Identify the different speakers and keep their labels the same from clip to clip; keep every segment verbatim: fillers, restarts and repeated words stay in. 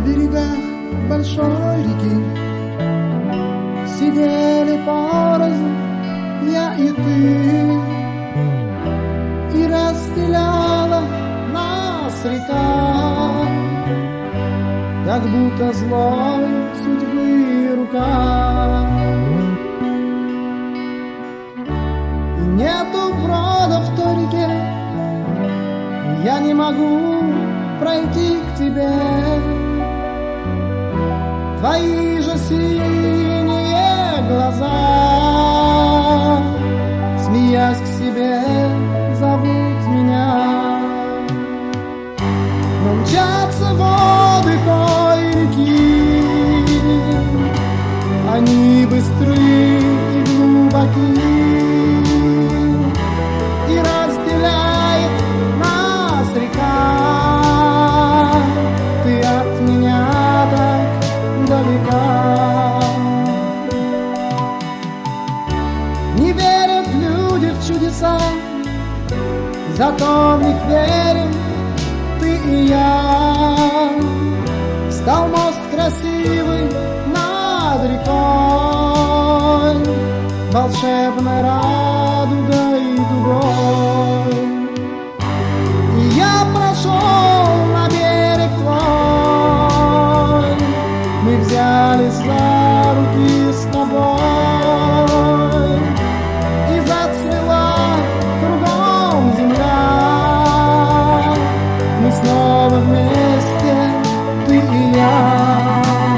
Speaker 1: берегах большой реки сидели порознь я и ты, и разделяла нас река, как будто злой судьбы рука. И нету брода в той реке, я не могу пройти к тебе. Твои же синие глаза, смеясь к себе, зовут меня. Но мчатся воды той реки, они быстры и глубоки, и разделяет нас река. Ты от меня так далека. Не верят люди в чудеса, зато в них верим ты и я. Стал мост красивый над рекой, волшебной радугой дугой. И я прошел на берег твой, мы взялись за руки с тобой, и зацвела кругом земля. Мы снова вместе, ты и я.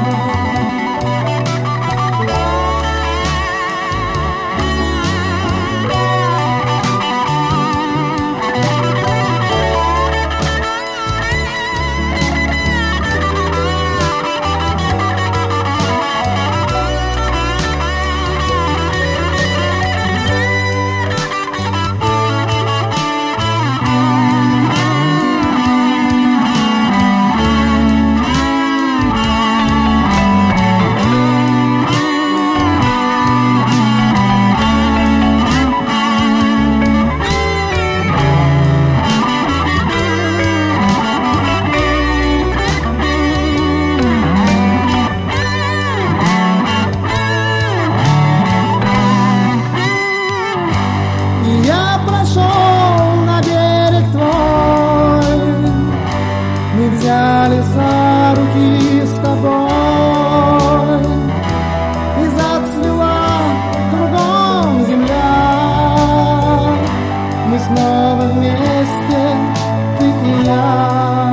Speaker 1: Я прошел на берег твой, мы взяли за руки с тобой, и зацвела кругом земля. Мы снова вместе, ты и я.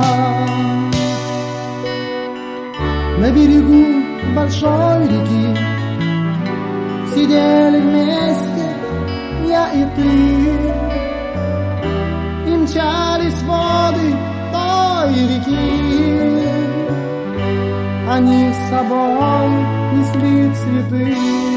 Speaker 1: На берегу большой реки сидели вместе я и ты, и мчались воды той реки, они с собой несли цветы.